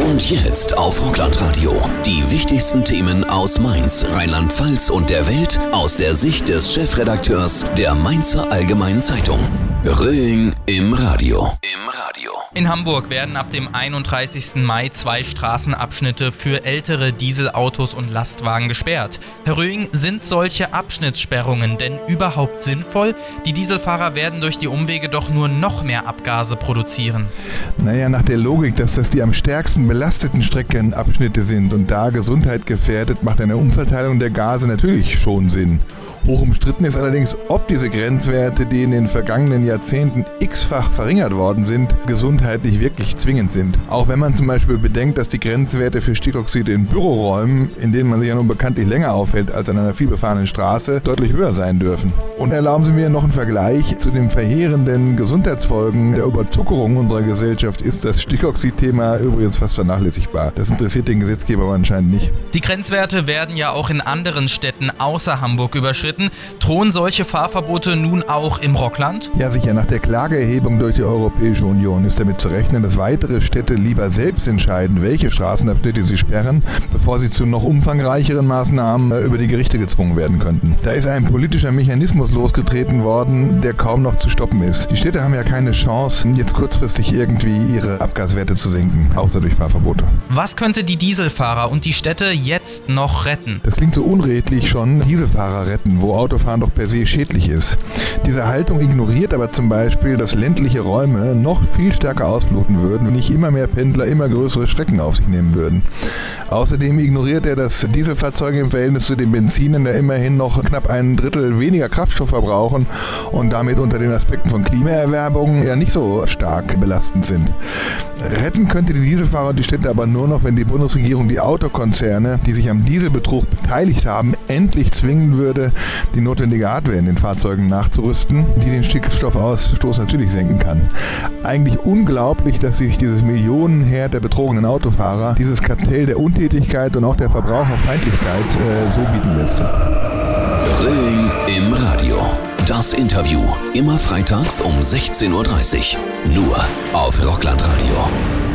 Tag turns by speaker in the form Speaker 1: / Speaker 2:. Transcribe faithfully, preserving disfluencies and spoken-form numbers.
Speaker 1: Und jetzt auf Rockland-Radio. Die wichtigsten Themen aus Mainz, Rheinland-Pfalz und der Welt aus der Sicht des Chefredakteurs der Mainzer Allgemeinen Zeitung. Röing im Radio. Im Radio.
Speaker 2: In Hamburg werden ab dem einunddreißigsten Mai zwei Straßenabschnitte für ältere Dieselautos und Lastwagen gesperrt. Herr Röing, sind solche Abschnittssperrungen denn überhaupt sinnvoll? Die Dieselfahrer werden durch die Umwege doch nur noch mehr Abgase produzieren.
Speaker 3: Naja, nach der Logik, dass das die am stärksten belasteten Streckenabschnitte sind und da Gesundheit gefährdet, macht eine Umverteilung der Gase natürlich schon Sinn. Hoch umstritten ist allerdings, ob diese Grenzwerte, die in den vergangenen Jahrzehnten x-fach verringert worden sind, gesundheitlich wirklich zwingend sind. Auch wenn man zum Beispiel bedenkt, dass die Grenzwerte für Stickoxide in Büroräumen, in denen man sich ja nun bekanntlich länger aufhält als an einer vielbefahrenen Straße, deutlich höher sein dürfen. Und erlauben Sie mir noch einen Vergleich zu den verheerenden Gesundheitsfolgen der Überzuckerung unserer Gesellschaft ist das Stickoxid-Thema übrigens fast vernachlässigbar. Das interessiert den Gesetzgeber aber anscheinend nicht.
Speaker 2: Die Grenzwerte werden ja auch in anderen Städten außer Hamburg überschritten. Drohen solche Fahrverbote nun auch im Rockland?
Speaker 3: Ja, sicher. Nach der Klageerhebung durch die Europäische Union ist damit zu rechnen, dass weitere Städte lieber selbst entscheiden, welche Straßenabschnitte sie sperren, bevor sie zu noch umfangreicheren Maßnahmen über die Gerichte gezwungen werden könnten. Da ist ein politischer Mechanismus losgetreten worden, der kaum noch zu stoppen ist. Die Städte haben ja keine Chance, jetzt kurzfristig irgendwie ihre Abgaswerte zu senken, außer durch Fahrverbote.
Speaker 2: Was könnte die Dieselfahrer und die Städte jetzt noch retten?
Speaker 3: Das klingt so unredlich schon. Dieselfahrer retten, wo Autofahren doch per se schädlich ist. Diese Haltung ignoriert aber zum Beispiel, dass ländliche Räume noch viel stärker ausbluten würden, wenn nicht immer mehr Pendler immer größere Strecken auf sich nehmen würden. Außerdem ignoriert er, dass Dieselfahrzeuge im Verhältnis zu den Benzinen ja immerhin noch knapp ein Drittel weniger Kraftstoff verbrauchen und damit unter den Aspekten von Klimaerwärmung ja nicht so stark belastend sind. Retten könnte die Dieselfahrer und die Städte aber nur noch, wenn die Bundesregierung die Autokonzerne, die sich am Dieselbetrug beteiligt haben, endlich zwingen würde, die notwendige Hardware in den Fahrzeugen nachzurüsten, die den Stickstoffausstoß natürlich senken kann. Eigentlich unglaublich, dass sich dieses Millionenherd der betrogenen Autofahrer, dieses Kartell der Untätigkeit und auch der Verbraucherfeindlichkeit äh, so bieten lässt.
Speaker 1: Röing im Radio. Das Interview. Immer freitags um sechzehn Uhr dreißig. Nur auf Rockland Radio.